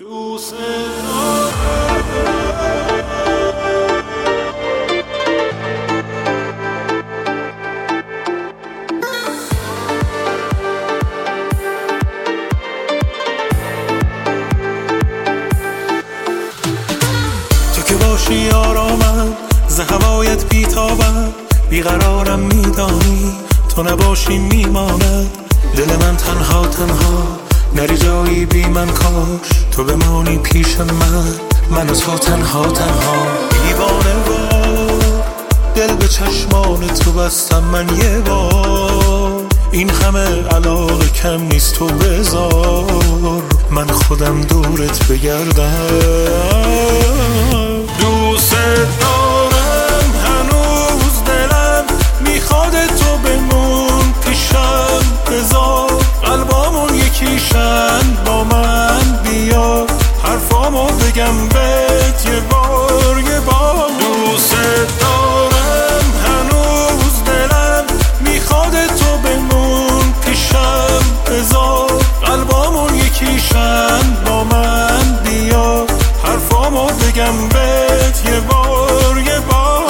تو که باشی آرامم، ز هوایت بیتابم، بیقرارم میدانی، تو نباشی میماند دل من تنها تنها، نری جایی بی من، کاش تو بمانی پیش من و تو تنها تنها. دیوانه وار دل به چشمان تو بستم من یه بار، این همه علاقه کم نیست، تو بذار من خودم دورت بگردم. دوست دارم هنوز دلم میخواد تو بمون پیشم، بذار قلبامون یکیشن، با من بیا حرفامو بگم بهت یه بار یه بار. دوست دارم هنوز دلم میخواد تو بمون پیشم، بذار قلبامون یکیشن، با من بیا حرفامو بگم بهت یه بار یه بار.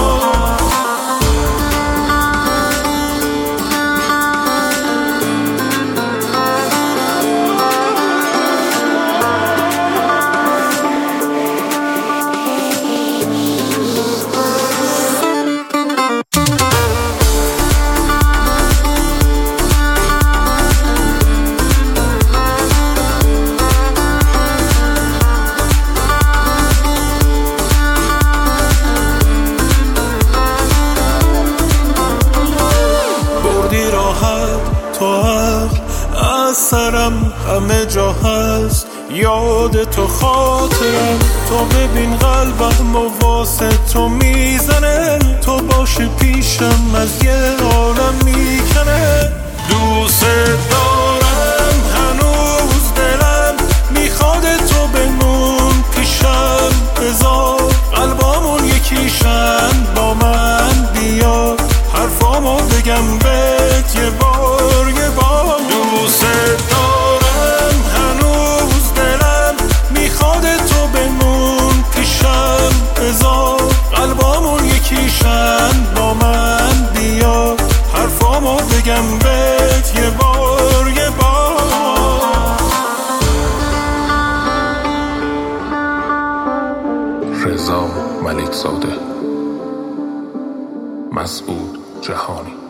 تو از سرم همه جا هست، یاد تو خاطرم، تو ببین قلبم و واسه تو میزنه، تو باشی پیشم از یه عالم میکنه. دوست دارم هنوز دلم میخواد تو بمون پیشم، بذار قلبامون یکیشن، با من بیا حرفامو بگم بهت یه بار یه بار. دوست دارم هنوز دلم میخواد تو بمون پیشم، بذار قلبامون یکیشن، با من بیا حرفامو بگم بهت یه بار یه بار. رضا ملک زاده، مسعود جهانی.